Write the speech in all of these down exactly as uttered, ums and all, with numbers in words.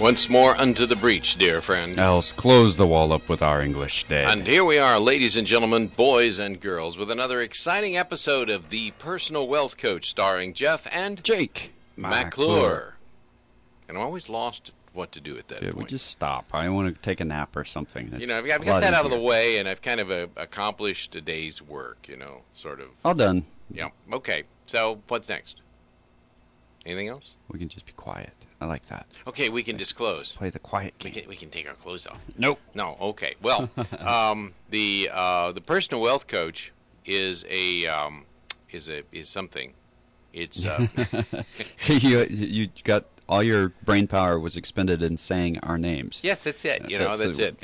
Once more unto the breach, dear friend. Else close the wall up with our English dead. And here we are, ladies and gentlemen, boys and girls, with another exciting episode of The Personal Wealth Coach, starring Jeff and Jake McClure. And I'm always lost what to do at that yeah, point. We just stop. I want to take a nap or something. That's you know, I've got, I've got that out of the way, and I've kind of uh, accomplished a day's work, you know, sort of. All done. Yeah, okay. So, what's next? Anything else? We can just be quiet. I like that. Okay, we can disclose. Play the quiet We game. can, we can take our clothes off. Nope. No, okay. Well, um, the uh, the personal wealth coach is a um, is a is something. It's uh, So you you got all your brain power was expended in saying our names. yes, that's it. You know, That's that's a- it. You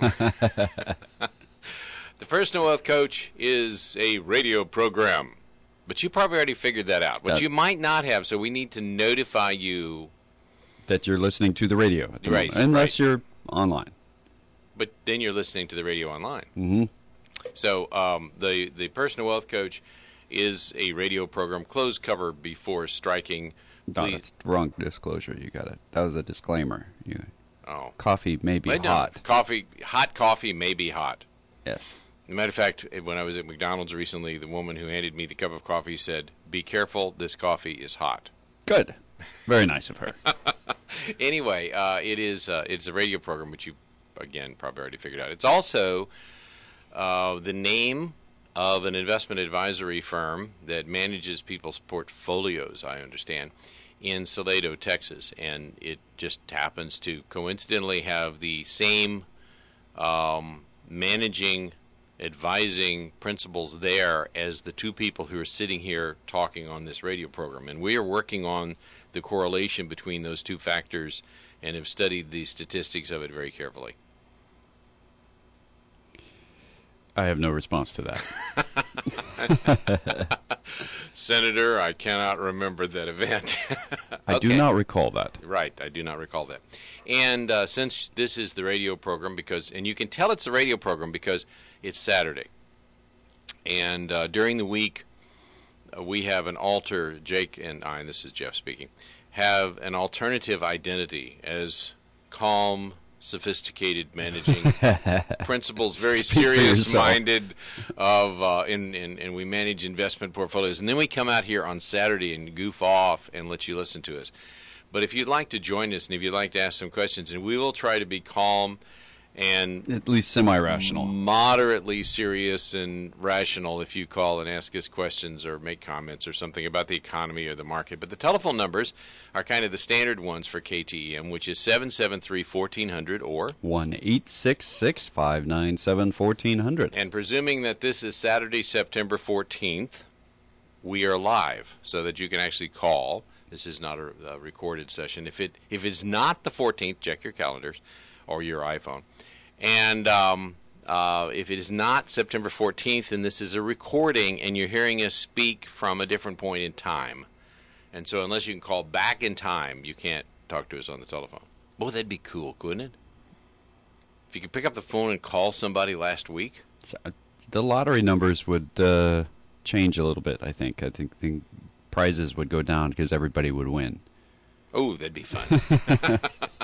know, the personal wealth coach is a radio program, but you probably already figured that out. But That- you might not have, so we need to notify you. That you're listening to the radio at the Right, moment, unless right. you're online. But then you're listening to the radio online. Mm-hmm. So um, the the personal wealth coach is a radio program. Close cover before striking. No, Please- that's the wrong disclosure. You got it. That was a disclaimer. You Oh, coffee may be Lay down. hot. Coffee, hot coffee may be hot. Yes. As a matter of fact, when I was at McDonald's recently, the woman who handed me the cup of coffee said, "Be careful, this coffee is hot." Good. Very nice of her. Anyway, uh, it is uh, it's a radio program, which you again probably already figured out. It's also uh, the name of an investment advisory firm that manages people's portfolios, I understand, in Salado, Texas, and it just happens to coincidentally have the same um, managing, advising principles there as the two people who are sitting here talking on this radio program. And we are working on the correlation between those two factors and have studied the statistics of it very carefully. I have no response to that. Senator, I cannot remember that event. I do Okay. not recall that. Right, I do not recall that. And uh, since this is the radio program, because and you can tell it's a radio program because it's Saturday, and uh, during the week uh, we have an alter. Jake and I, and this is Jeff speaking, have an alternative identity as calm, sophisticated managing principals, very Speak for serious-minded of, uh, in, in, and we manage investment portfolios. And then we come out here on Saturday and goof off and let you listen to us. But if you'd like to join us and if you'd like to ask some questions, and we will try to be calm and At least semi-rational. moderately serious and rational if you call and ask us questions or make comments or something about the economy or the market. But the telephone numbers are kind of the standard ones for K T E M, which is seven seven three, one four zero zero or... one eight six six, five nine seven, one four zero zero. And presuming that this is Saturday, September fourteenth, we are live so that you can actually call. This is not a, a recorded session. If it if it's not the fourteenth, check your calendars or your iPhone. And um, uh, if it is not September fourteenth, then this is a recording, and you're hearing us speak from a different point in time. And so unless you can call back in time, you can't talk to us on the telephone. Boy, that'd be cool, couldn't it? If you could pick up the phone and call somebody last week. The lottery numbers would uh, change a little bit, I think. I think the prizes would go down because everybody would win. Oh, that'd be fun.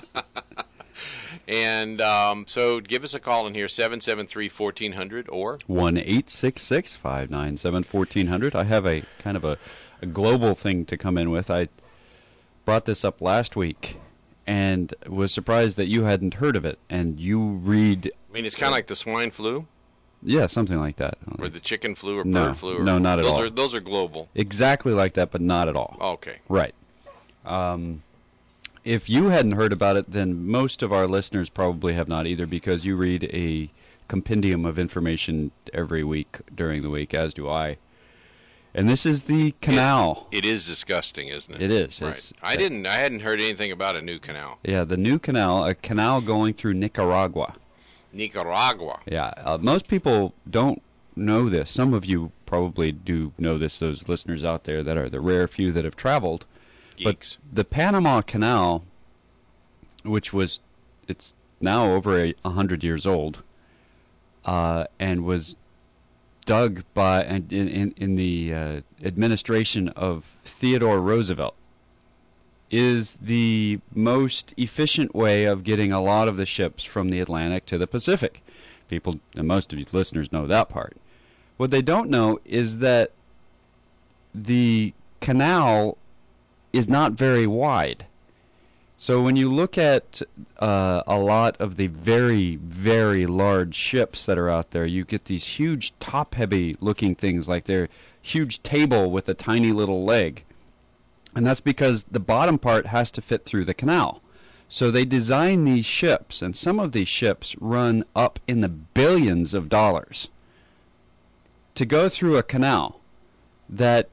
And um, so give us a call in here, seven seven three, one four zero zero or... one eight six six, five nine seven, one four zero zero. I have a kind of a, a global thing to come in with. I brought this up last week and was surprised that you hadn't heard of it. And you read... I mean, it's kind of like the swine flu Yeah, something like that. or the chicken flu or bird No, flu. Or, no, not at those all. Are, those are global. Exactly like that, but not at all. Oh, okay. Right. Um, if you hadn't heard about it, then most of our listeners probably have not either, because you read a compendium of information every week during the week, as do I. And this is the canal. It, it is disgusting, isn't it? It is. Right. It's- I didn't. I hadn't heard anything about a new canal. Yeah, the new canal, a canal going through Nicaragua. Nicaragua. Yeah, uh, most people don't know this. Some of you probably do know this, those listeners out there that are the rare few that have traveled. Geeks. But the Panama Canal, which was, it's now over a, a hundred years old, uh, and was dug by in in, in the uh, administration of Theodore Roosevelt. is the most efficient way of getting a lot of the ships from the Atlantic to the Pacific. People, and most of you listeners know that part. What they don't know is that the canal is not very wide. So when you look at uh, a lot of the very, very large ships that are out there, you get these huge top-heavy looking things like they're huge table with a tiny little leg. And that's because the bottom part has to fit through the canal. So they design these ships, and some of these ships run up in the billions of dollars to go through a canal that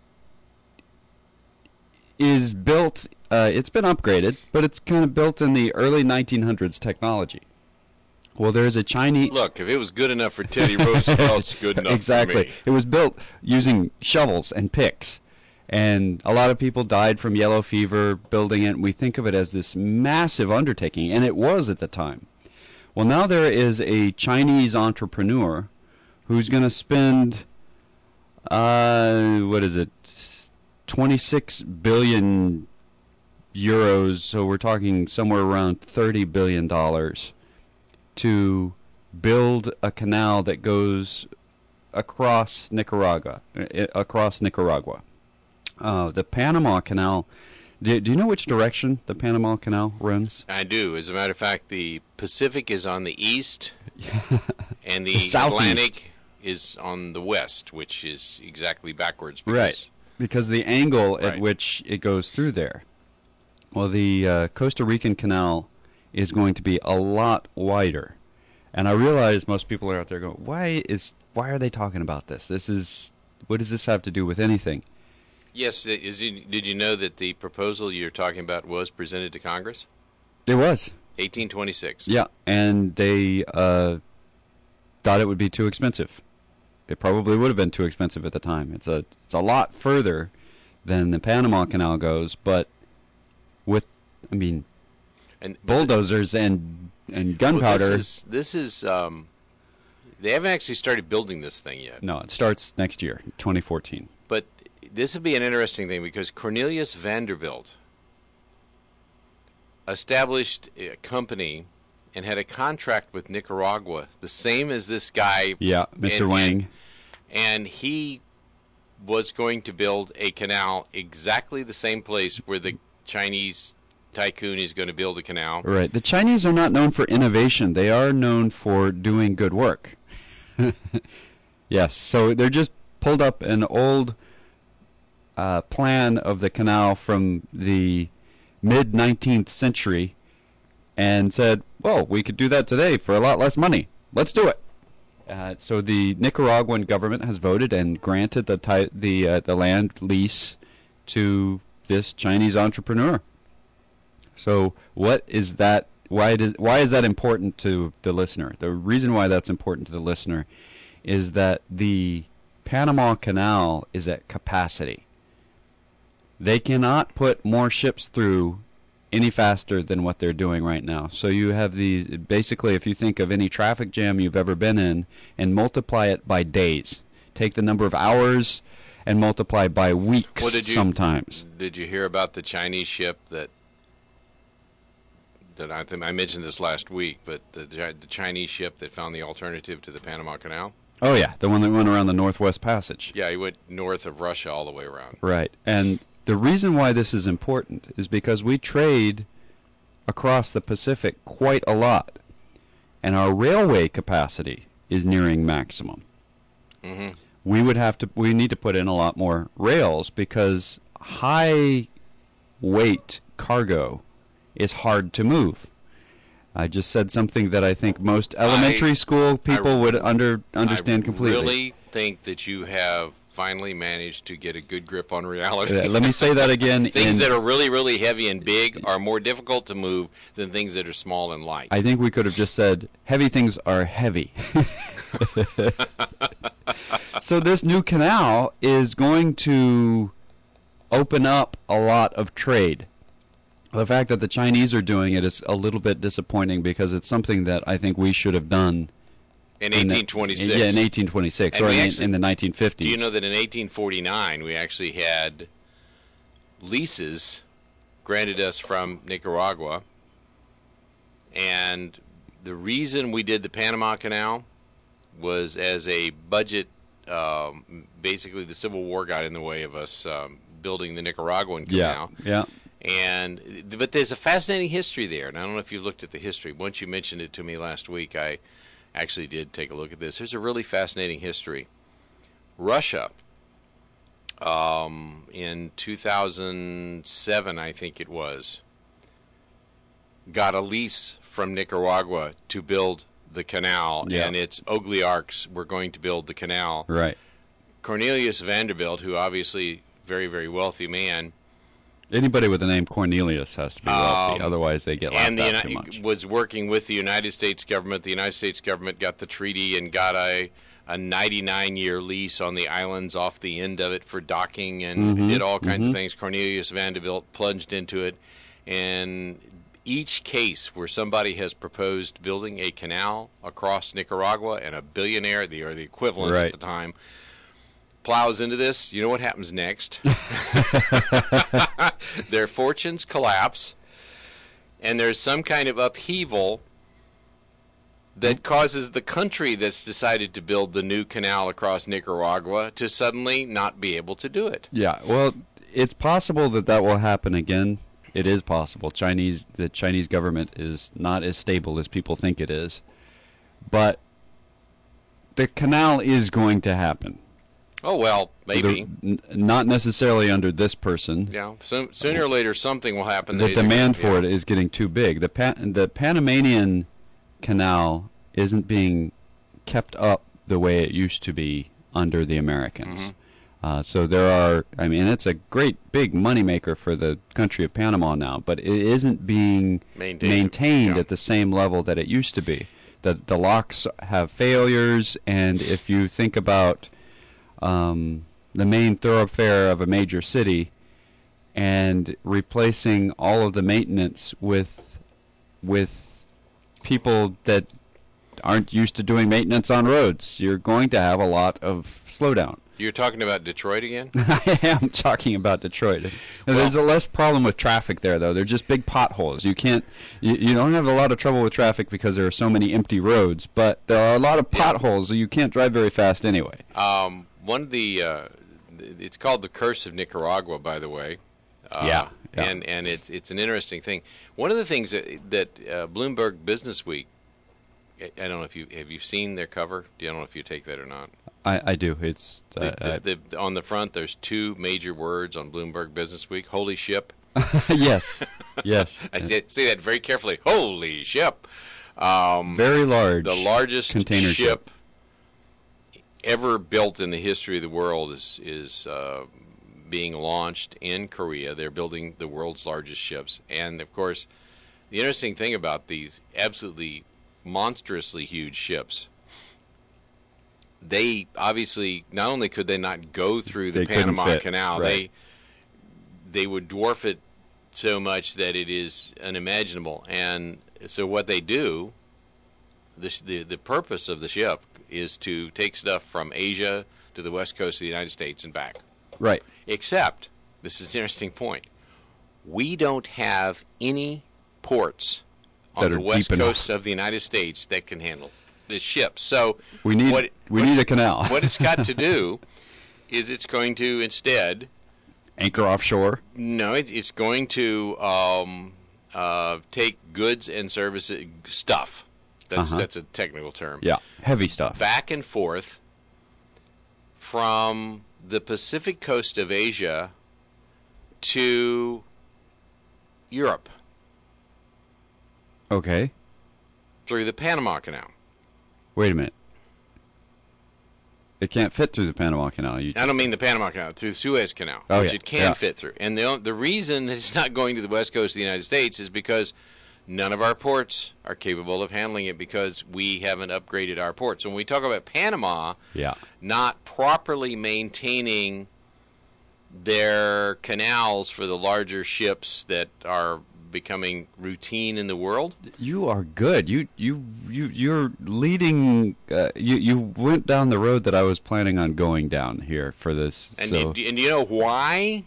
is built, uh, it's been upgraded, but it's kind of built in the early nineteen hundreds technology. Well, there's a Chinese... Look, if it was good enough for Teddy Roosevelt, it's good enough exactly. for me. It was built using shovels and picks. And a lot of people died from yellow fever building it. We think of it as this massive undertaking, and it was at the time. Well, now there is a Chinese entrepreneur who's going to spend, uh, what is it, twenty-six billion euros, so we're talking somewhere around thirty billion dollars, to build a canal that goes across Nicaragua, across Nicaragua. Uh, the Panama Canal, do, do you know which direction the Panama Canal runs? I do. As a matter of fact, the Pacific is on the east, and the, the Atlantic is on the west, which is exactly backwards. Because, right, because the angle right. at which it goes through there. Well, the uh, Costa Rican Canal is going to be a lot wider. And I realize most people are out there going, why is why are they talking about this? This is, what does this have to do with anything? Yes, is, did you know that the proposal you're talking about was presented to Congress? It was. eighteen twenty-six. Yeah, and they uh, thought it would be too expensive. It probably would have been too expensive at the time. It's a it's a lot further than the Panama Canal goes, but with, I mean, and bulldozers and and gunpowder. Well, this is, this is um, they haven't actually started building this thing yet. No, it starts next year, twenty fourteen. But this would be an interesting thing because Cornelius Vanderbilt established a company and had a contract with Nicaragua, the same as this guy. Yeah, Mister And, Wang. And, and he was going to build a canal exactly the same place where the Chinese tycoon is going to build a canal. Right. The Chinese are not known for innovation. They are known for doing good work. Yes. So they're just pulled up an old uh, plan of the canal from the mid nineteenth century and said, well, we could do that today for a lot less money. Let's do it. Uh, so the Nicaraguan government has voted and granted the ti- the uh, the land lease to this Chinese entrepreneur. So what is that? Why does why is that important to the listener? The reason why that's important to the listener is that the Panama Canal is at capacity. They cannot put more ships through any faster than what they're doing right now. So you have these, basically, if you think of any traffic jam you've ever been in and multiply it by days, take the number of hours and multiply by weeks well, did you, sometimes. Did you hear about the Chinese ship that that I think I mentioned this last week, but the, the Chinese ship that found the alternative to the Panama Canal? Oh yeah, the one that went around the Northwest Passage. Yeah, he went north of Russia all the way around. Right, and the reason why this is important is because we trade across the Pacific quite a lot, and our railway capacity is nearing maximum. Mm-hmm. We would have to, we need to put in a lot more rails because high weight cargo is hard to move. I just said something that I think most elementary I, school people I, would under understand I completely. I really think that you have finally managed to get a good grip on reality. Yeah, let me say that again. Things in, that are really, really heavy and big are more difficult to move than things that are small and light. I think we could have just said, heavy things are heavy. So this new canal is going to open up a lot of trade. The fact that the Chinese are doing it is a little bit disappointing because it's something that I think we should have done in eighteen twenty-six. In the, yeah, in eighteen twenty-six, and or in, actually, in the nineteen fifties. Do you know that in eighteen forty-nine we actually had leases granted us from Nicaragua. And the reason we did the Panama Canal was as a budget. Um, basically, the Civil War got in the way of us um, building the Nicaraguan canal. Yeah, yeah. And but there's a fascinating history there, and I don't know if you looked at the history. Once you mentioned it to me last week, I actually did take a look at this. There's a really fascinating history. Russia, um, in two thousand seven, I think it was, got a lease from Nicaragua to build the canal, yeah. and its oligarchs were going to build the canal. Right. Cornelius Vanderbilt, who obviously very, very wealthy man. Anybody with the name Cornelius has to be wealthy, um, otherwise they get laughed and the at Uni- too much. was working with the United States government. The United States government got the treaty and got a a ninety-nine year lease on the islands off the end of it for docking and mm-hmm, did all kinds mm-hmm. of things. Cornelius Vanderbilt plunged into it, and each case where somebody has proposed building a canal across Nicaragua and a billionaire, the or the equivalent right. at the time, plows into this, you know what happens next? Their fortunes collapse, and there's some kind of upheaval that causes the country that's decided to build the new canal across Nicaragua to suddenly not be able to do it. Yeah, well, it's possible that that will happen again. It is possible. Chinese, the Chinese government is not as stable as people think it is. But the canal is going to happen. Oh, well, maybe. The, n- not necessarily under this person. Yeah, so, sooner or later something will happen. The demand gonna, for yeah. it is getting too big. The pa- the Panamanian Canal isn't being kept up the way it used to be under the Americans. Mm-hmm. Uh, so there are, I mean, it's a great big moneymaker for the country of Panama now, but it isn't being maintained, maintained yeah. at the same level that it used to be. The, the locks have failures, and if you think about um, the main thoroughfare of a major city and replacing all of the maintenance with with people that aren't used to doing maintenance on roads, you're going to have a lot of slowdown. You're talking about Detroit again? I am talking about Detroit. Well, There's a less problem with traffic there, though. They're just big potholes. You can't, you, you don't have a lot of trouble with traffic because there are so many empty roads, but there are a lot of potholes, so you can't drive very fast anyway. Um, one of the, uh, it's called The Curse of Nicaragua, by the way. Uh, yeah, yeah. And and it's it's an interesting thing. One of the things that that uh, Bloomberg Business Week, I don't know if you have you seen their cover. I don't know if you take that or not. I, I do. It's uh, the, the, the, on the front. There's two major words on Bloomberg Business Week: "Holy ship." yes, yes. I say, say that very carefully. Holy ship! Um, very large. The largest container ship, ship ever built in the history of the world is is uh, being launched in Korea. They're building the world's largest ships, and of course, the interesting thing about these absolutely monstrously huge ships. They obviously not only could they not go through the they Panama Canal, right. they they would dwarf it so much that it is unimaginable. And so what they do, the the, the purpose of the ship is to take stuff from Asia to the west coast of the United States and back. Right. Except, this is an interesting point, we don't have any ports on that the west coast enough. of the United States that can handle the ship. So we need what, we need a canal. What it's got to do is it's going to instead anchor offshore. No, it, it's going to um, uh, take goods and services stuff. That's uh-huh. that's a technical term. Yeah, heavy stuff. Back and forth from the Pacific coast of Asia to Europe. Okay. Through the Panama Canal. Wait a minute. It can't fit through the Panama Canal. You I don't mean the Panama Canal, through the Suez Canal, oh, which yeah. it can yeah. fit through. And the the reason that it's not going to the west coast of the United States is because none of our ports are capable of handling it because we haven't upgraded our ports. When we talk about Panama yeah. not properly maintaining their canals for the larger ships that are becoming routine in the world. You are good. You you you you're leading. Uh, you you went down the road that I was planning on going down here for this. And so. you, and you know why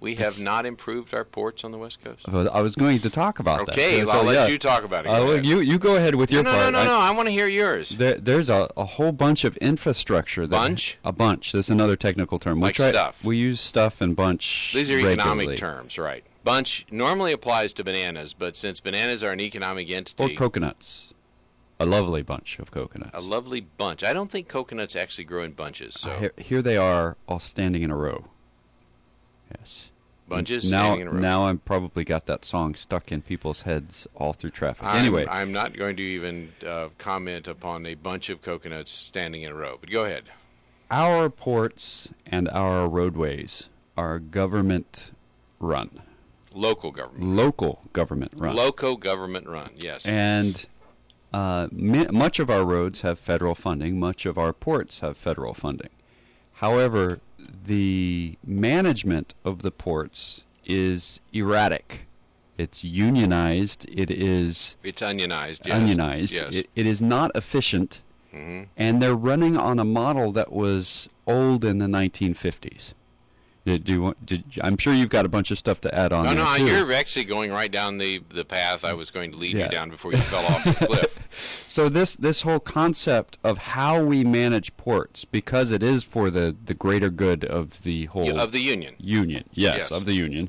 We have not improved our ports on the West Coast. Well, I was going to talk about okay, that. Okay, well, so, I'll let yeah. you talk about it. Uh, well, you you go ahead with your no, part. No, no, no, I, no. I want to hear yours. There, there's a, a whole bunch of infrastructure. That, bunch? A bunch. That's another technical term. We like try, stuff. We use stuff and bunch These are regularly. economic terms, right. Bunch normally applies to bananas, but since bananas are an economic entity... Or coconuts. A lovely bunch of coconuts. A lovely bunch. I don't think coconuts actually grow in bunches. So uh, here, here they are, all standing in a row. Yes. Bunches now, standing in a row. Now I've probably got that song stuck in people's heads all through traffic. I'm, anyway. I'm not going to even uh, comment upon a bunch of coconuts standing in a row, but go ahead. Our ports and our roadways are government run. Local government. Local government run. Local government run, yes. And uh, mi- much of our roads have federal funding. Much of our ports have federal funding. However, the management of the ports is erratic. It's unionized. It is... It's unionized, yes. Unionized. Yes. It, it is not efficient. Mm-hmm. And they're running on a model that was old in the nineteen fifties. Did, do you want, did, I'm sure you've got a bunch of stuff to add on No, there no, too. you're actually going right down the, the path I was going to lead Yeah. you down before you fell off the cliff. So this this whole concept of how we manage ports, because it is for the, the greater good of the whole... You- of the union. Union, yes, Yes. of the union.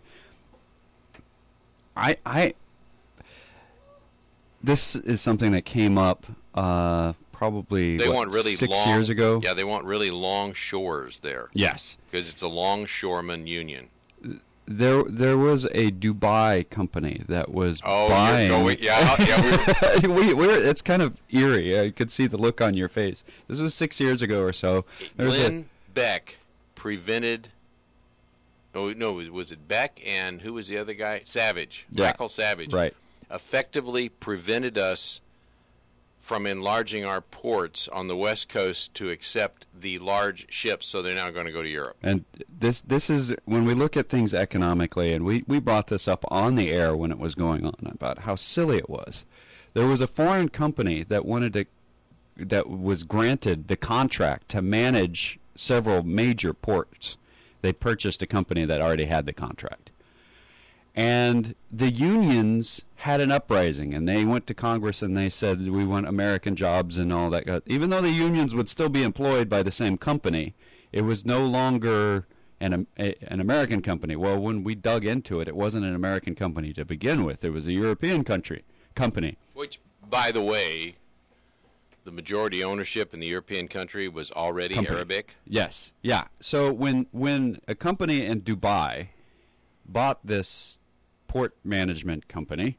I I... This is something that came up uh, probably They what, want really six long, years ago. Yeah, they want really long shores there. Yes. Because it's a longshoreman union. There there was a Dubai company that was Oh, buying... you're going... Yeah, yeah, we were... we, we're, it's kind of eerie. I could see the look on your face. This was six years ago or so. There was a- Glenn Beck prevented... Oh, no, was, was it Beck and who was the other guy? Savage. Yeah. Michael Savage. Right. Effectively prevented us from enlarging our ports on the West Coast to accept the large ships, so they're now going to go to Europe. And this this is when we look at things economically, and we, we brought this up on the air when it was going on about how silly it was. There was a foreign company that wanted to that was granted the contract to manage several major ports. They purchased a company that already had the contract. And the unions had an uprising, and they went to Congress and they said, we want American jobs and all that. Even though the unions would still be employed by the same company, it was no longer an, a, an American company. Well, when we dug into it, it wasn't an American company to begin with. It was a European country company. Which, by the way, the majority ownership in the European country was already Company. Arabic. Yes. Yeah. So when when a company in Dubai bought this port management company,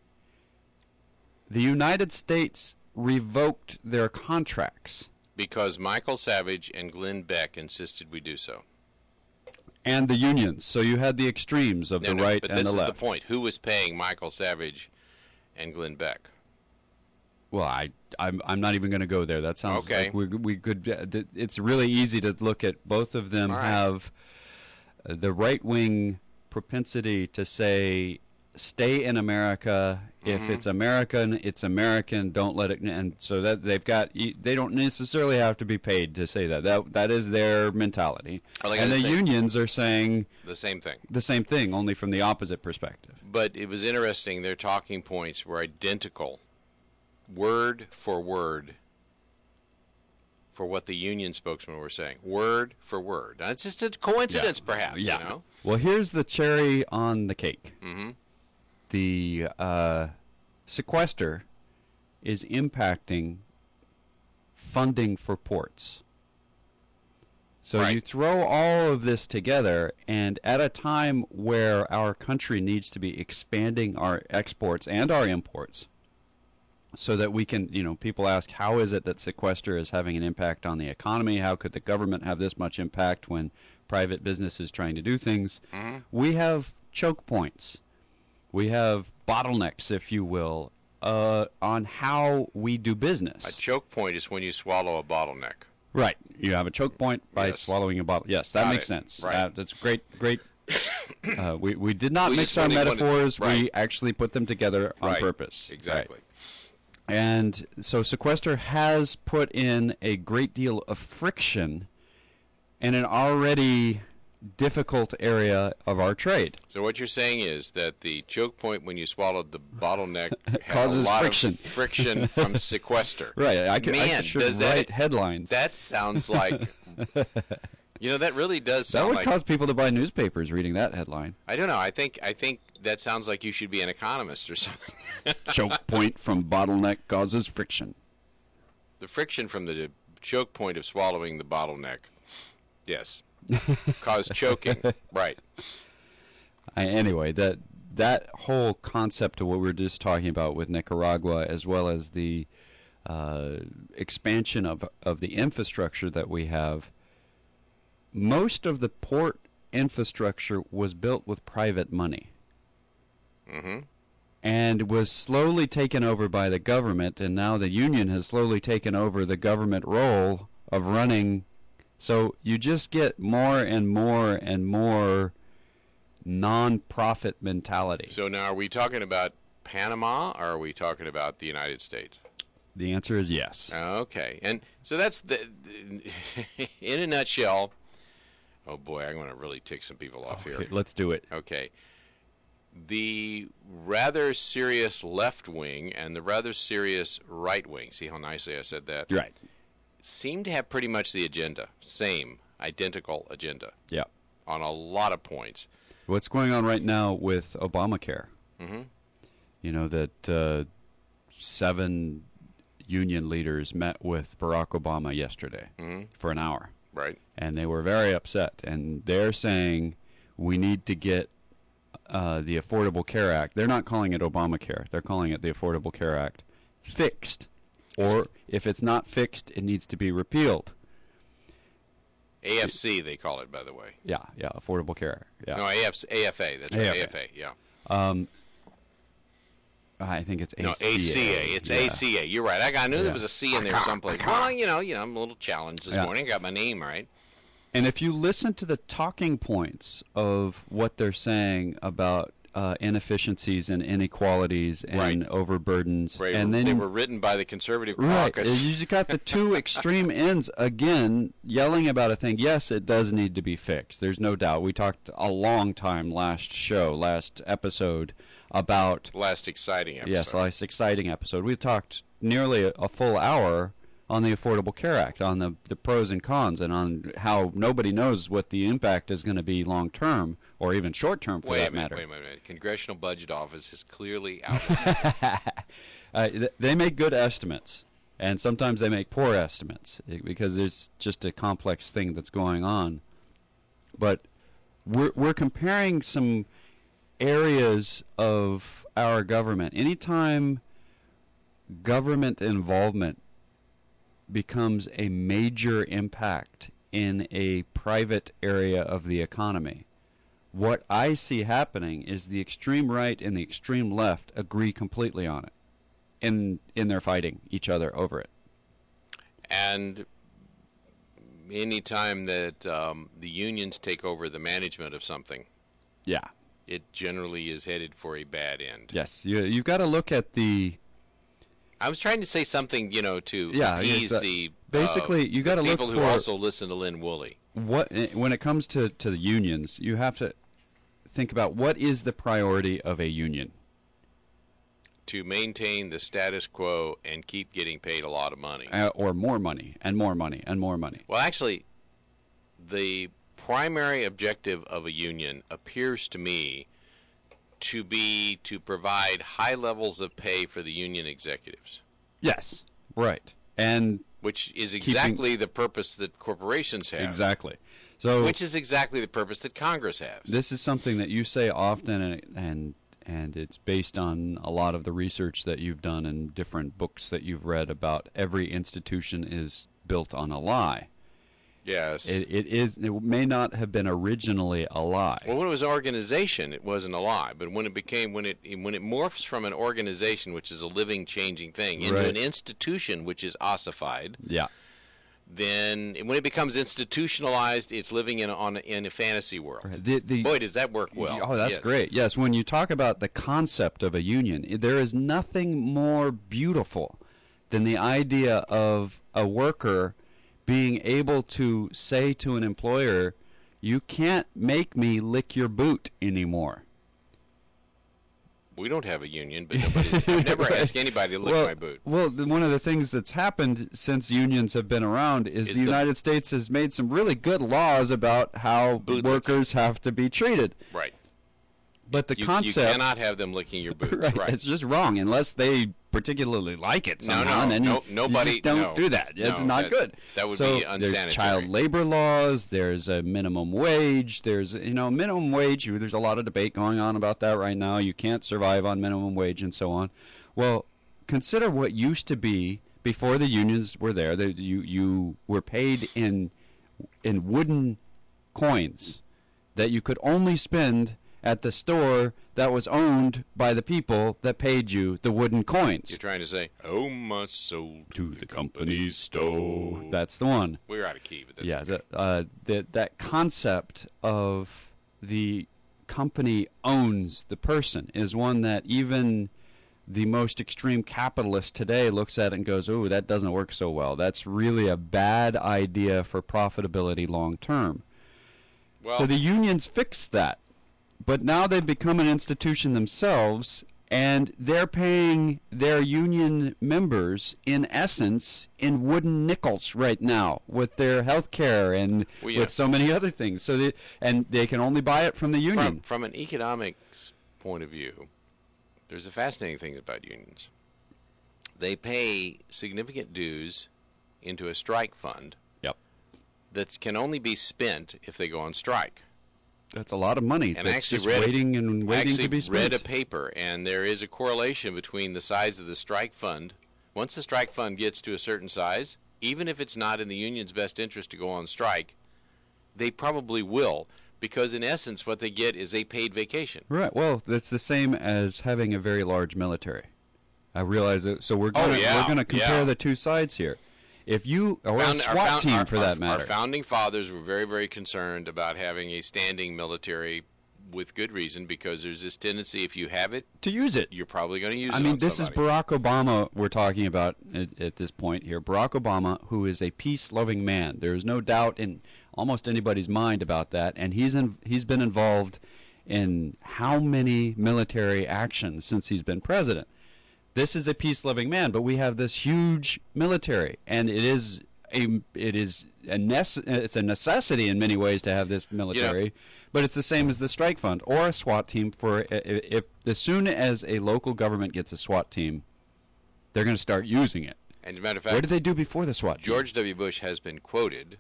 the United States revoked their contracts. Because Michael Savage and Glenn Beck insisted we do so. And the unions. So you had the extremes of No, the no, right but and this the is left. the point. Who was paying Michael Savage and Glenn Beck? Well, I, I'm, I'm not even going to go there. That sounds Okay. like we, we could. uh, It's really easy to look at. Both of them All right. have uh, the right wing propensity to say, "Stay in America. If Mhm. it's American, it's American. Don't let it." And so that they've got. They don't necessarily have to be paid to say that. That that is their mentality. Are they And gonna the say- unions are saying The same thing. the same thing, only from the opposite perspective. But it was interesting. Their talking points were identical, word for word, for what the union spokesmen were saying. Word for word. Now, it's just a coincidence, perhaps. Yeah. You know? Well, here's the cherry on the cake. Mm-hmm. The uh, sequester is impacting funding for ports. So Right. you throw all of this together, and at a time where our country needs to be expanding our exports and our imports, so that we can, you know, people ask, how is it that sequester is having an impact on the economy? How could the government have this much impact when private business is trying to do things? Mm-hmm. We have choke points. We have bottlenecks, if you will, uh, on how we do business. A choke point is when you swallow a bottleneck. Right. You have a choke point by Yes. swallowing a bottle. Yes, that Got makes it. sense. Right. Uh, that's great, great. uh, we, we did not We mix just our really wanted- metaphors. right. We actually put them together on Right. purpose. Exactly. Right. And so sequester has put in a great deal of friction in an already difficult area of our trade. So what you're saying is that the choke point when you swallowed the bottleneck had causes a lot friction. of friction from sequester. Right. I could, Man, I should does write that, headlines. That sounds like, you know, that really does sound that would like, cause people to buy newspapers reading that headline. I don't know. I think I think that sounds like you should be an economist or something. Choke point from bottleneck causes friction. The friction from the choke point of swallowing the bottleneck, yes, caused choking. Right. I, anyway, that that whole concept of what we were just talking about with Nicaragua, as well as the uh, expansion of of the infrastructure that we have, most of the port infrastructure was built with private money. Mm-hmm. And was slowly taken over by the government, and now the union has slowly taken over the government role of running. So you just get more and more and more non-profit mentality. So now are we talking about Panama, or are we talking about the United States? The answer is yes. Okay. And so that's, the, in a nutshell, oh boy, I'm going to really tick some people off Okay, here. let's do it. Okay. The rather serious left wing and the rather serious right wing, see how nicely I said that? Right. Seem to have pretty much the agenda, same, identical agenda. Yeah. On a lot of points. What's going on right now with Obamacare? Mm-hmm. You know, that uh, seven union leaders met with Barack Obama yesterday Mm-hmm. for an hour. Right. And they were very upset. And they're saying we need to get uh, the Affordable Care Act. They're not calling it Obamacare. They're calling it the Affordable Care Act fixed. Or if it's not fixed, it needs to be repealed. A F C, they call it, by the way. Yeah, yeah, Affordable Care. Yeah. No, A F C, A F A. That's right, A F A. A F A, yeah. Um, I think it's A C A. No, A C A. It's yeah. A C A. You're right. I, got, I knew Yeah. there was a C in there someplace. Well, you know, you know, I'm a little challenged this Yeah. morning. I got my name right. And if you listen to the talking points of what they're saying about uh, inefficiencies and inequalities and Right. overburdens, Right. and then they were written by the conservative right, caucus. you just got the two extreme ends again, yelling about a thing. Yes, it does need to be fixed. There's no doubt. We talked a long time last show, last episode about Last exciting episode. yes, last exciting episode. We talked nearly a, a full hour on the Affordable Care Act, on the, the pros and cons, and on how nobody knows what the impact is going to be long term or even short term for wait that a minute, matter. Wait a minute. Wait a minute. Congressional Budget Office is clearly out. uh, th- they make good estimates, and sometimes they make poor estimates eh, because there's just a complex thing that's going on. But we're we're comparing some areas of our government. Anytime government involvement becomes a major impact in a private area of the economy, what I see happening is the extreme right and the extreme left agree completely on it, in in their fighting each other over it. And any time that um, the unions take over the management of something, Yeah. it generally is headed for a bad end. Yes. You you've got to look at the I was trying to say something, you know, to Yeah, appease it's, uh, the basically, uh, you gotta the look people who for- also listen to Lynn Woolley. what eh, when it comes to to the unions, you have to think about what is the priority of a union. To maintain the status quo and keep getting paid a lot of money. Uh, or more money and more money and more money. Well, actually, the primary objective of a union appears to me to be to provide high levels of pay for the union executives, Yes. Right. And which is exactly the purpose that corporations have. exactly. So Which is exactly the purpose that Congress has. this is something that you say often, and and and it's based on a lot of the research that you've done and different books that you've read about every institution is built on a lie. Yes. It, it is. It may not have been originally a lie. Well, when it was an organization, it wasn't a lie. But when it became, when it when it morphs from an organization, which is a living, changing thing, into Right. an institution, which is ossified, Yeah. then when it becomes institutionalized, it's living in a, on a, in a fantasy world. The, the, Boy, does that work well? Oh, that's Yes. great. Yes, when you talk about the concept of a union, i- there is nothing more beautiful than the idea of a worker being able to say to an employer, You can't make me lick your boot anymore. We don't have a union, but nobody's, I've never asked anybody to lick well, my boot. Well, the, one of the things that's happened since unions have been around is, Is the, the- United States has made some really good laws about how Boot workers have to be treated. Right. But the You, concept... you cannot have them licking your boots. right, right. it's just wrong unless they particularly like it No, somehow. no, and then no, you, nobody- you just don't no. do that. It's No, not that- good. that would so be there's unsanitary. child labor laws. There's a minimum wage. There's you know minimum wage. There's a lot of debate going on about that right now. You can't survive on minimum wage and so on. Well, consider what used to be before the unions were there. That you you were paid in in wooden coins that you could only spend at the store that was owned by the people that paid you the wooden coins. You're trying to say, oh, my soul To the company's store. That's the one. We're out of key, but that's Yeah, okay. the, uh, the, that concept of the company owns the person is one that even the most extreme capitalist today looks at it and goes, oh, that doesn't work so well. That's really a bad idea for profitability long term. Well, So the unions fixed that. But now they've become an institution themselves, and they're paying their union members, in essence, in wooden nickels right now with their health care and Well, yeah. with so many other things. So they, and they can only buy it from the union. from, from an economics point of view, there's a fascinating thing about unions. They pay significant dues into a strike fund Yep. that can only be spent if they go on strike. That's a lot of money. And I that's actually just read a- waiting and I waiting actually to be spent. read a paper, and there is a correlation between the size of the strike fund. Once the strike fund gets to a certain size, even if it's not in the union's best interest to go on strike, they probably will, because in essence what they get is a paid vacation. Right. Well, that's the same as having a very large military. I realize that. So we're Oh, going to yeah, we're going to compare yeah. the two sides here. If you or Found- a our SWAT found- team, our- for our- that matter, Our founding fathers were very, very concerned about having a standing military with good reason, because there's this tendency, if you have it, to use it. you're probably going to use I it mean, on this somebody. is Barack Obama we're talking about at, at this point here. Barack Obama, who is a peace-loving man. There is no doubt in almost anybody's mind about that, and he's in, he's been involved in how many military actions since he's been president. This is a peace-loving man, but we have this huge military, and it is a it is a nece- it's a necessity in many ways to have this military. But it's the same as the strike fund or a SWAT team. For if, if as soon as a local government gets a SWAT team, they're going to start using it. And as a matter of What fact, did they do before the SWAT team? George W. Bush has been quoted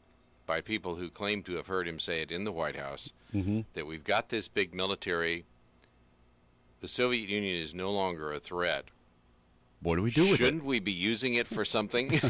by people who claim to have heard him say it in the White House, Mm-hmm. that we've got this big military. The Soviet Union is no longer a threat. What do we do with Shouldn't we be using it for something?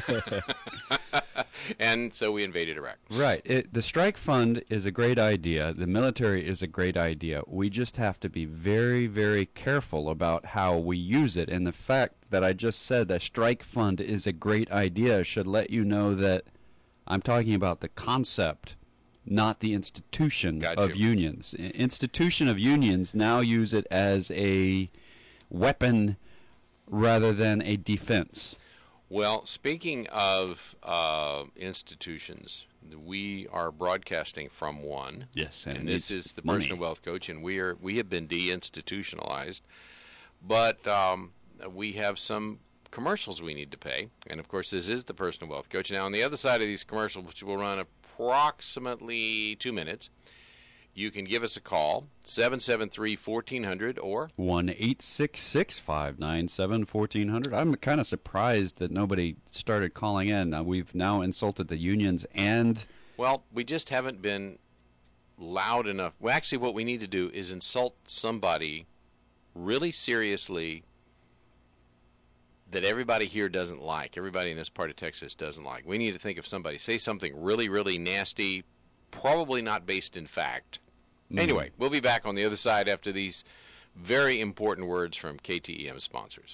And so we invaded Iraq. it? Right. It, the strike fund is a great idea. The military is a great idea. We just have to be very, very careful about how we use it. And the fact that I just said that strike fund is a great idea should let you know that I'm talking about the concept, not the institution Gotcha. of unions. I- Institution of unions now use it as a weapon rather than a defense. Well, speaking of uh, institutions, we are broadcasting from one. Yes, And, and this it's is the money. Personal Wealth Coach, and we are we have been deinstitutionalized, but um, we have some commercials we need to pay, and of course this is the Personal Wealth Coach. Now on the other side of these commercials, which will run approximately two minutes, you can give us a call, seven seven three, one four zero zero, or one eight six six, five nine seven, one four zero zero. I'm kind of surprised that nobody started calling in. Uh, we've now insulted the unions and well, we just haven't been loud enough. Well, actually what we need to do is insult somebody really seriously that everybody here doesn't like, everybody in this part of Texas doesn't like. We need to think of somebody, say something really, really nasty, probably not based in fact. Mm. Anyway, we'll be back on the other side after these very important words from K T E M sponsors.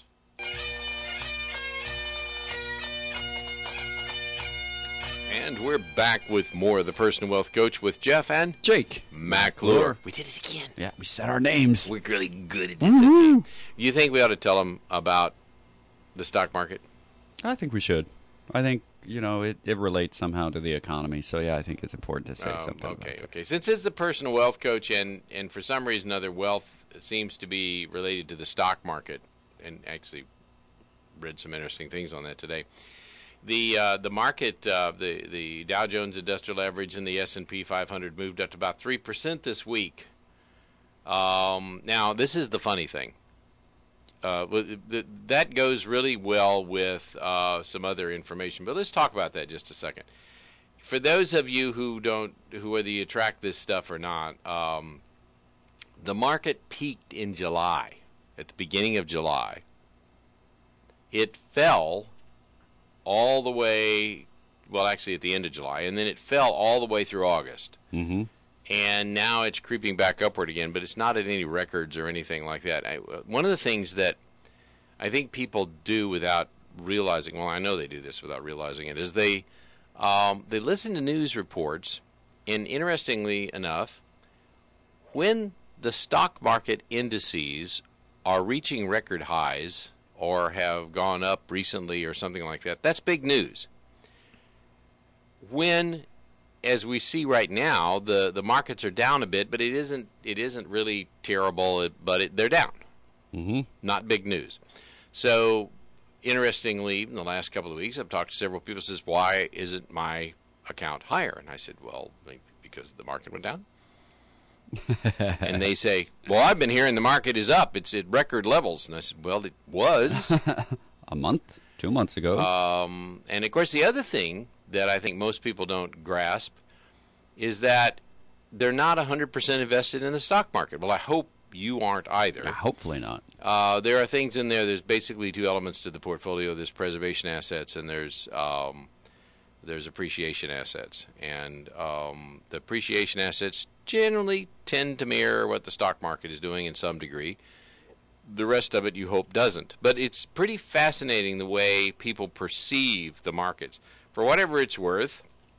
And we're back with more of the Personal Wealth Coach with Jeff and Jake McClure. We did it again. Yeah, we said our names. We're really good at this. Woo-hoo. You think we ought to tell them about the stock market? I think we should. I think you know, it, it relates somehow to the economy. So, yeah, I think it's important to say Um, something okay, about that. okay. Since it's the personal wealth coach, and, and for some reason or other, wealth seems to be related to the stock market, and actually read some interesting things on that today. The uh, the market, uh, the the Dow Jones Industrial Average and the S and P five hundred moved up to about three percent this week. Um, now, this is the funny thing. Uh, that goes really well with uh, some other information, but let's talk about that just a second. For those of you who don't, who whether you track this stuff or not, um, the market peaked in July, at the beginning of July. It fell all the way, well, actually at the end of July, and then it fell all the way through August. Mm-hmm. And now it's creeping back upward again, but it's not at any records or anything like that. I, one of the things that I think people do without realizing, well, I know they do this without realizing it, is they um, they listen to news reports, and interestingly enough, when the stock market indices are reaching record highs or have gone up recently or something like that, that's big news. When, as we see right now, the, the markets are down a bit, but it isn't it isn't really terrible, but it, they're down. Mm-hmm. Not big news. So, interestingly, in the last couple of weeks, I've talked to several people who says, why isn't my account higher? And I said, well, because the market went down. And they say, well, I've been hearing the market is up. It's at record levels. And I said, well, it was. A month, two months ago. Um, and, of course, the other thing that I think most people don't grasp is that they're not one hundred percent invested in the stock market. Well, I hope you aren't either. Yeah, hopefully not. Uh, there are things in there. There's basically two elements to the portfolio. There's preservation assets and there's um, there's appreciation assets. And um, the appreciation assets generally tend to mirror what the stock market is doing in some degree. The rest of it, you hope, doesn't. But it's pretty fascinating the way people perceive the markets. For whatever it's worth,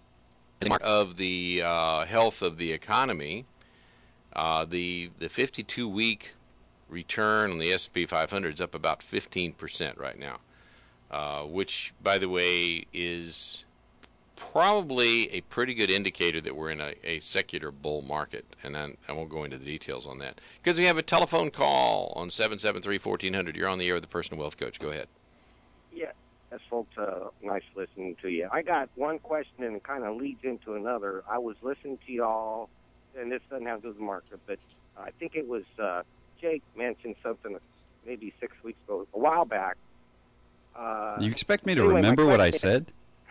of the uh, health of the economy, uh, the the fifty-two week return on the S and P five hundred is up about fifteen percent right now, uh, which, by the way, is probably a pretty good indicator that we're in a, a secular bull market. And then I won't go into the details on that. Because we have a telephone call on seven seven three, one four hundred. You're on the air with the Personal Wealth Coach. Go ahead. Yeah. Yes, folks, uh, nice listening to you. I got one question, and it kind of leads into another. I was listening to y'all, and this doesn't have to do with the market, but I think it was uh, Jake mentioned something maybe six weeks ago, a while back. Uh, you expect me to anyway, remember what I said?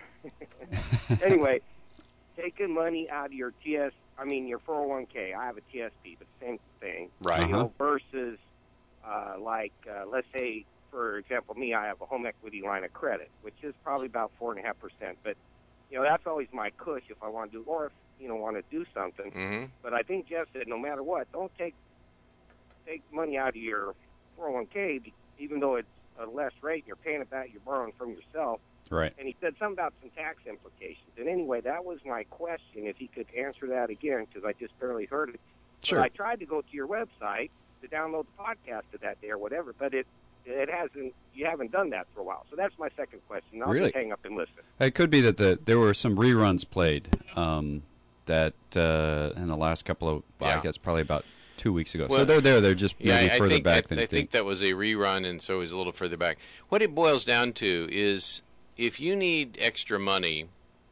Anyway, taking money out of your T S, I mean your four oh one k. I have a T S P, but same thing. Right. You know, Uh-huh. versus uh, like uh, let's say. For example, me, I have a home equity line of credit, which is probably about four and a half percent. But you know, that's always my cush if I want to do, or if you know, want to do something. Mm-hmm. But I think Jeff said, no matter what, don't take take money out of your four oh one k, even though it's a less rate. And you're paying it back. You're borrowing from yourself. Right. And he said something about some tax implications. And anyway, that was my question. If he could answer that again, because I just barely heard it. Sure. But I tried to go to your website to download the podcast of that day or whatever, but it. It hasn't. You haven't done that for a while, so that's my second question. I'll Really? just hang up and listen. It could be that the, there were some reruns played um, that uh, in the last couple of, well, Yeah. I guess probably about two weeks ago. Well, so they're there. They're just Yeah, maybe I, I further think back I, than I you think think. that was a rerun, and so it's a little further back. What it boils down to is if you need extra money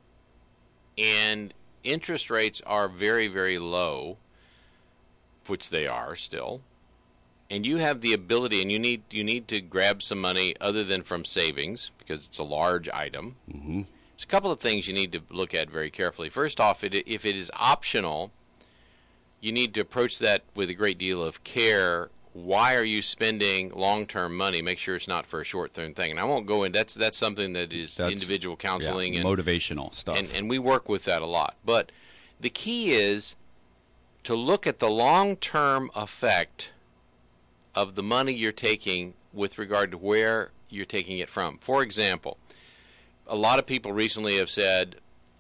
and interest rates are very, very low, which they are still, and you have the ability, and you need you need to grab some money other than from savings because it's a large item. Mm-hmm. There's a couple of things you need to look at very carefully. First off, it, if it is optional, you need to approach that with a great deal of care. Why are you spending long-term money? Make sure it's not for a short-term thing. And I won't go in. That's that's something that is That's- individual counseling yeah, and motivational stuff. and, and we work with that a lot. But the key is to look at the long-term effect of the money you're taking with regard to where you're taking it from. For example, a lot of people recently have said,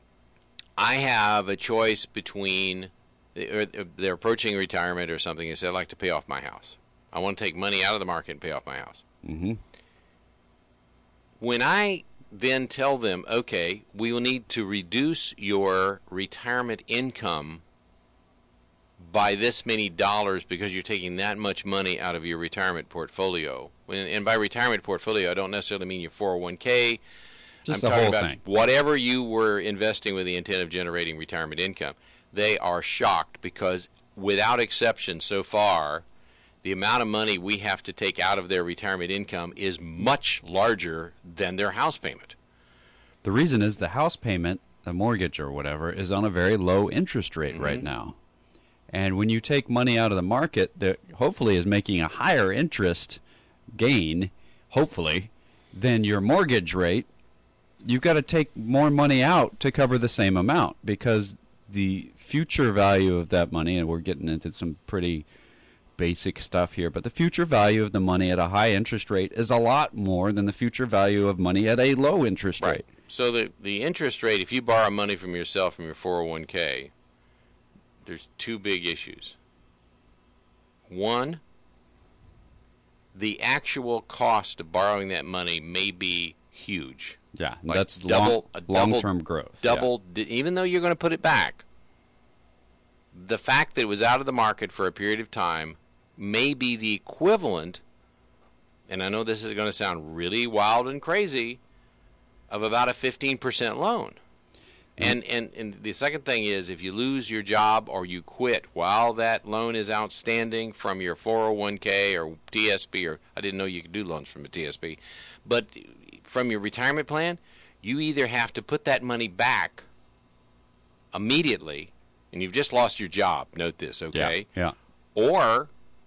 I have a choice between, or they're approaching retirement or something, and say, I'd like to pay off my house. I want to take money out of the market and pay off my house. Mm-hmm. When I then tell them, okay, we will need to reduce your retirement income by this many dollars because you're taking that much money out of your retirement portfolio. And by retirement portfolio, I don't necessarily mean your four oh one k. Just I'm the talking whole about thing. whatever you were investing with the intent of generating retirement income. They are shocked because, without exception so far, the amount of money we have to take out of their retirement income is much larger than their house payment. The reason is the house payment, the mortgage or whatever, is on a very low interest rate Mm-hmm. right now. And when you take money out of the market that hopefully is making a higher interest gain, hopefully, than your mortgage rate, you've got to take more money out to cover the same amount because the future value of that money, and we're getting into some pretty basic stuff here, but the future value of the money at a high interest rate is a lot more than the future value of money at a low interest rate. So the the interest rate, if you borrow money from yourself from your four oh one k, there's two big issues. One, the actual cost of borrowing that money may be huge. Yeah, Like that's double, a long, double- long-term growth. Double, d- even though you're going to put it back, the fact that it was out of the market for a period of time may be the equivalent, and I know this is going to sound really wild and crazy, of about a fifteen percent loan. And, and and the second thing is, if you lose your job or you quit while that loan is outstanding from your four oh one k or T S P, or I didn't know you could do loans from a T S P, but from your retirement plan, you either have to put that money back immediately, and you've just lost your job, note this, Yeah, okay? yeah. Or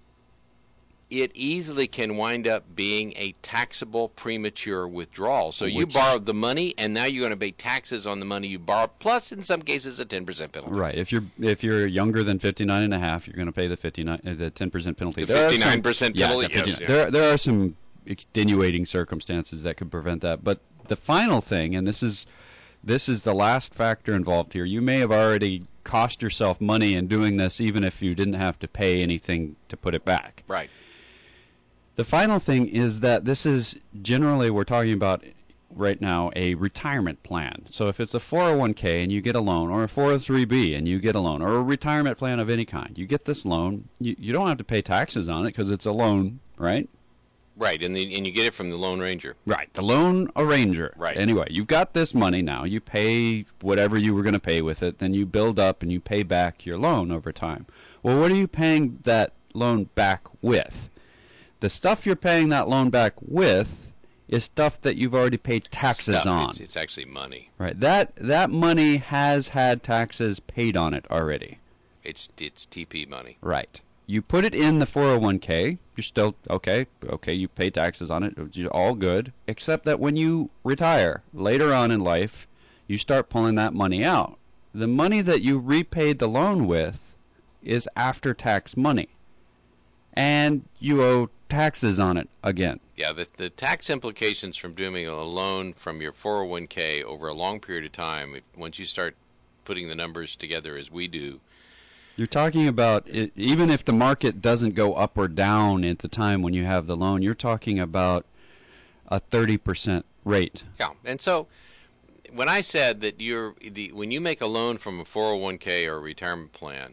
it easily can wind up being a taxable premature withdrawal. So you Which- borrowed the money, and now you're going to pay taxes on the money you borrowed, plus in some cases a ten percent penalty. Right. If you're if you're younger than fifty-nine and a half, you're going to pay the fifty-nine uh, the ten percent penalty. The There are some- fifty-nine percent yeah, penalty, the yes, fifty-nine. yeah. There there are some extenuating circumstances that could prevent that. But the final thing, and this is this is the last factor involved here. You may have already cost yourself money in doing this, even if you didn't have to pay anything to put it back. Right. The final thing is that this is generally, we're talking about right now, a retirement plan. So if it's a four oh one k and you get a loan, or a four oh three b and you get a loan, or a retirement plan of any kind, you get this loan, you, you don't have to pay taxes on it because it's a loan, right? Right, and the, and you get it from the Lone Ranger. Right, the loan arranger. Right. Anyway, you've got this money now. You pay whatever you were going to pay with it, then you build up and you pay back your loan over time. Well, what are you paying that loan back with? The stuff you're paying that loan back with is stuff that you've already paid taxes Stuff, on. It's, it's actually money. Right. That that money has had taxes paid on it already. It's it's T P money. Right. You put it in the four oh one k, you're still okay, okay, you pay taxes on it, you're all good, except that when you retire later on in life, you start pulling that money out. The money that you repaid the loan with is after tax money. And you owe taxes on it again. Yeah, the, the tax implications from doing a loan from your four oh one k over a long period of time, if, once you start putting the numbers together as we do, You're talking about, it, even if the market doesn't go up or down at the time when you have the loan, you're talking about a thirty percent rate. yeah. And so when I said that you're the when you make a loan from a four oh one k or a retirement plan,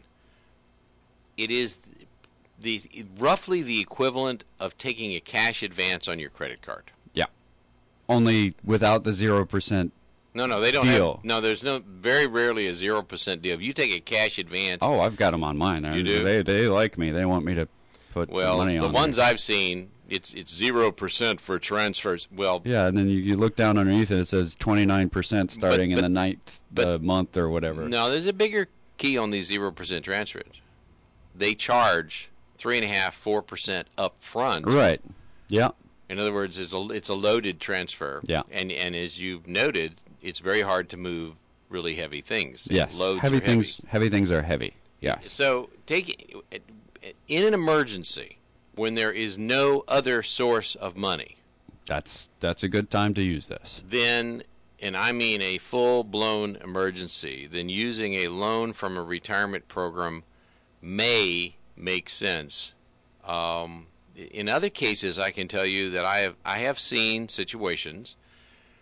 it is the roughly the equivalent of taking a cash advance on your credit card. Yeah. Only without the zero percent. No, no, they don't Deal. have. No, there's no. Very rarely a zero percent deal. If you take a cash advance, Oh, I've got them on mine. You do? They, they like me. They want me to put well, money the on ones there. I've seen, it's it's zero percent for transfers. Well, Yeah, and then you, you look down underneath it, it says twenty-nine percent starting but- in the ninth but- uh, month or whatever. no, there's a bigger key on these zero percent transfers. They charge three and a half, four percent up front. Right. Yeah. In other words, it's a it's a loaded transfer. Yeah. And and as you've noted, it's very hard to move really heavy things. Yes. Loads heavy are things. Heavy things are heavy. Yes. So take in an emergency when there is no other source of money, That's that's a good time to use this. then, and I mean a full-blown emergency, then using a loan from a retirement program may make sense. Um, in other cases, I can tell you that I have I have seen situations,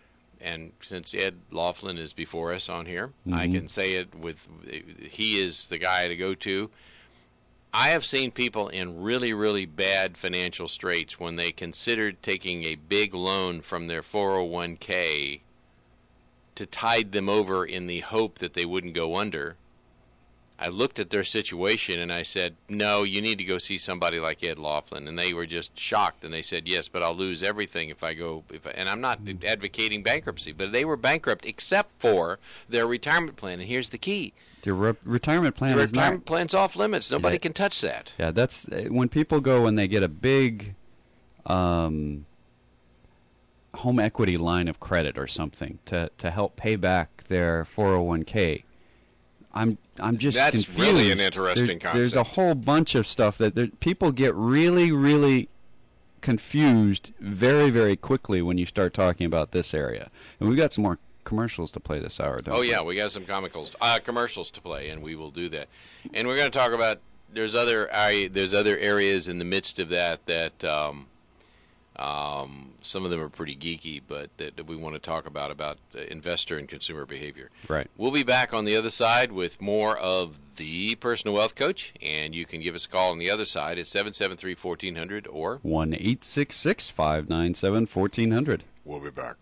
and since Ed Laughlin is before us on here, mm-hmm. I can say it with, he is the guy to go to. I have seen people in really, really bad financial straits when they considered taking a big loan from their four oh one k to tide them over in the hope that they wouldn't go under. I looked at their situation and I said, no, you need to go see somebody like Ed Laughlin. And they were just shocked, and they said, yes, but I'll lose everything if I go. If I, and I'm not advocating bankruptcy, but they were bankrupt except for their retirement plan. And here's the key. The re- retirement plan the is retirement not, plan's off limits. Nobody yeah, can touch that. Yeah, that's when people go and they get a big um, home equity line of credit or something to, to help pay back their four oh one k. I'm I'm just That's confused. really an interesting there's, concept. There's a whole bunch of stuff that there, people get really, really confused very, very quickly when you start talking about this area. And we've got some more commercials to play this hour, don't oh, we? yeah, we got some comicals, uh, commercials to play, and we will do that. And we're going to talk about there's other I, there's other areas in the midst of that that um, um, some of them are pretty geeky, but that, that we want to talk about about uh, investor and consumer behavior. Right. We'll be back on the other side with more of the Personal Wealth Coach, and you can give us a call on the other side at seven seven three, one four zero zero or one eight six six, five nine seven, one four zero zero. We'll be back.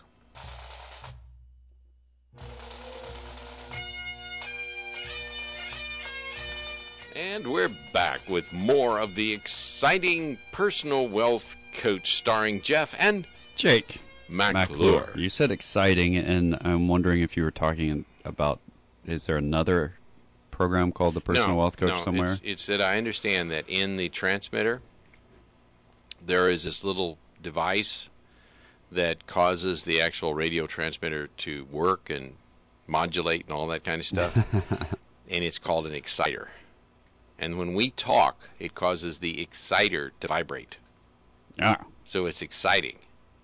And we're back with more of the exciting Personal Wealth Coach starring Jeff and Jake McClure. You said exciting, and I'm wondering if you were talking about, is there another program called the Personal no, Wealth Coach no, somewhere? It's, it's that I understand that in the transmitter, there is this little device that causes the actual radio transmitter to work and modulate and all that kind of stuff, and it's called an exciter. And when we talk, it causes the exciter to vibrate. Ah. So it's exciting.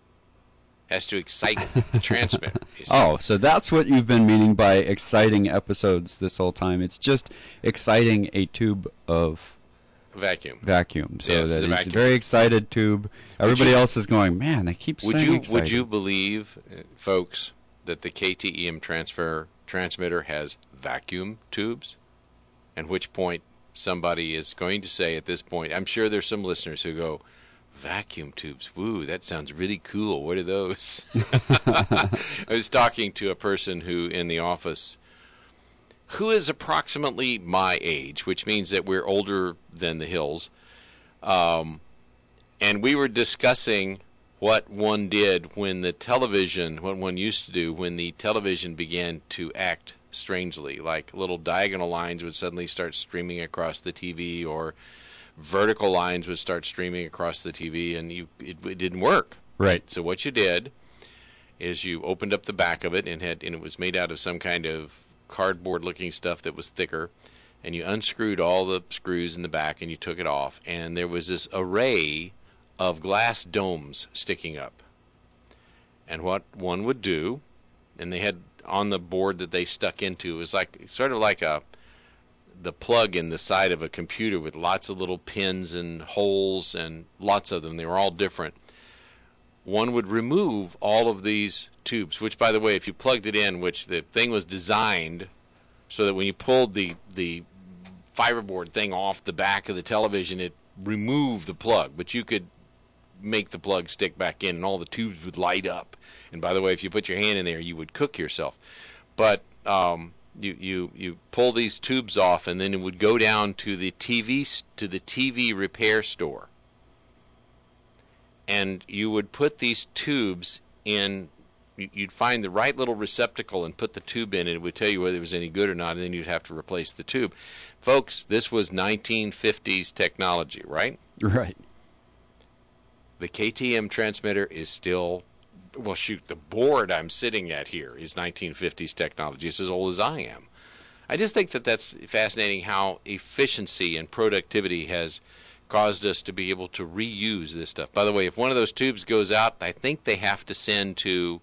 Has to excite the transmitter. Oh, so that's what you've been meaning by exciting episodes this whole time. It's just exciting a tube of vacuum. Vacuum. So yes, that it's vacuum. a very excited tube. Everybody you, else is going, man, they keep would saying you, exciting. Would you believe, uh, folks, that the K T E M transfer transmitter has vacuum tubes? At which point somebody is going to say at this point, I'm sure there's some listeners who go, vacuum tubes, woo, that sounds really cool. What are those? I was talking to a person who in the office who is approximately my age, which means that we're older than the hills, um, and we were discussing what one did when the television, what one used to do when the television began to act strangely, like little diagonal lines would suddenly start streaming across the T V, or vertical lines would start streaming across the T V, and you it, it didn't work. Right. So what you did is you opened up the back of it, and had and it was made out of some kind of cardboard-looking stuff that was thicker, and you unscrewed all the screws in the back, and you took it off, and there was this array of glass domes sticking up. And what one would do, and they had on the board that they stuck into, it was like sort of like a the plug in the side of a computer with lots of little pins and holes, and lots of them. They were all different. One would remove all of these tubes, which, by the way, if you plugged it in, which the thing was designed so that when you pulled the the fiberboard thing off the back of the television, it removed the plug, but you could make the plug stick back in, and all the tubes would light up. And by the way, if you put your hand in there, you would cook yourself. But um, you, you you pull these tubes off, and then it would go down to the T V to the T V repair store, and you would put these tubes in. You'd find the right little receptacle and put the tube in, and it would tell you whether it was any good or not, and then you'd have to replace the tube. Folks, this was nineteen fifties technology, right? Right. The K T M transmitter is still, well, shoot, the board I'm sitting at here is nineteen fifties technology. It's as old as I am. I just think that that's fascinating how efficiency and productivity has caused us to be able to reuse this stuff. By the way, if one of those tubes goes out, I think they have to send to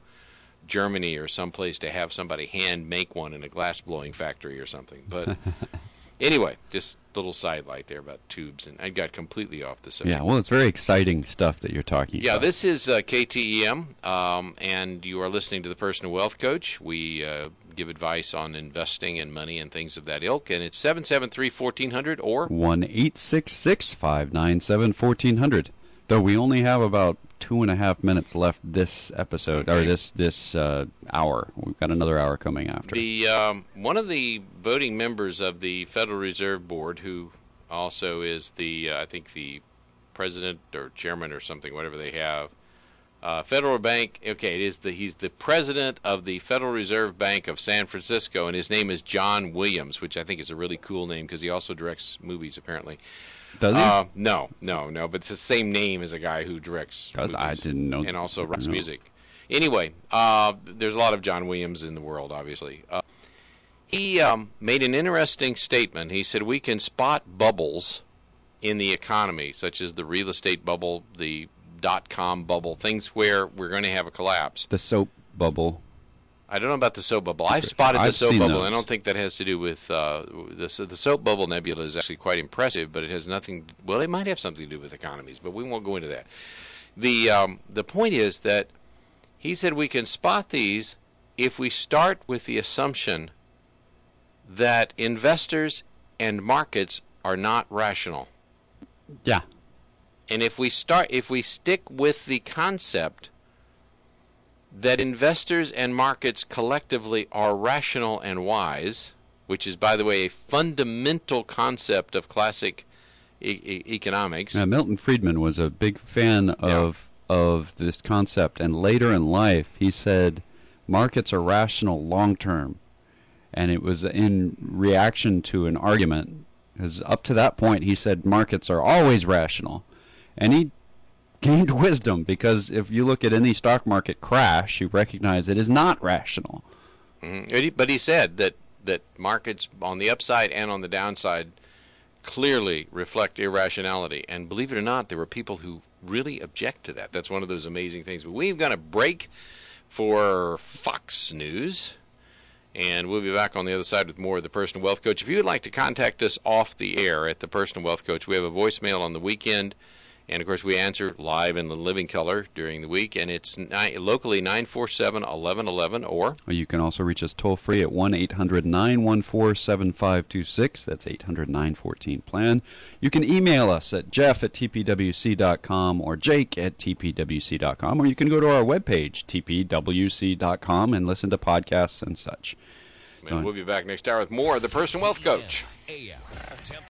Germany or someplace to have somebody hand make one in a glass blowing factory or something. But Anyway, just a little sidelight there about tubes, and I got completely off the subject. Yeah, well, it's very exciting stuff that you're talking yeah, about. Yeah, this is uh, K T E M, um, and you are listening to the Personal Wealth Coach. We uh, give advice on investing and money and things of that ilk, and it's seven seven three, one four zero zero or one eight six six, five nine seven, one four zero zero. Though we only have about two and a half minutes left this episode, okay. or this this uh, hour. We've got another hour coming after. The um, one of the voting members of the Federal Reserve Board, who also is the, uh, I think, the president or chairman or something, whatever they have, uh, Federal Bank, okay, it is the he's the president of the Federal Reserve Bank of San Francisco, and his name is John Williams, which I think is a really cool name because he also directs movies, apparently. Does he? Uh, no, no, no. But it's the same name as a guy who directs movies. I didn't know. And also writes no. music. Anyway, uh, there's a lot of John Williams in the world, obviously. Uh, he um, made an interesting statement. He said we can spot bubbles in the economy, such as the real estate bubble, the dot-com bubble, things where we're going to have a collapse. The soap bubble. I don't know about the soap bubble. I've spotted the I've soap seen bubble. those. I don't think that has to do with uh, the the soap bubble nebula is actually quite impressive, but it has nothing. Well, it might have something to do with economies, but we won't go into that. The um, the point is that he said we can spot these if we start with the assumption that investors and markets are not rational. Yeah. And if we start, if we stick with the concept that investors and markets collectively are rational and wise, which is, by the way, a fundamental concept of classic e- e- economics. Yeah, Milton Friedman was a big fan of yeah. of this concept, and later in life he said markets are rational long term, and it was in reaction to an argument, because up to that point he said markets are always rational, and he gained wisdom, because if you look at any stock market crash, you recognize it is not rational. Mm-hmm. But he said that, that markets on the upside and on the downside clearly reflect irrationality. And believe it or not, there were people who really object to that. That's one of those amazing things. But we've got a break for Fox News, and we'll be back on the other side with more of the Personal Wealth Coach. If you would like to contact us off the air at the Personal Wealth Coach, we have a voicemail on the weekend. And, of course, we answer live in the living color during the week, and it's ni- locally nine four seven, one one one one, or... Well, you can also reach us toll-free at one eight hundred, nine one four, seven five two six. That's eight hundred, nine one four, plan. You can email us at jeff at t p w c dot com or jake at t p w c dot com, or you can go to our webpage, t p w c dot com, and listen to podcasts and such. And we'll be back next hour with more of the Personal Wealth Coach.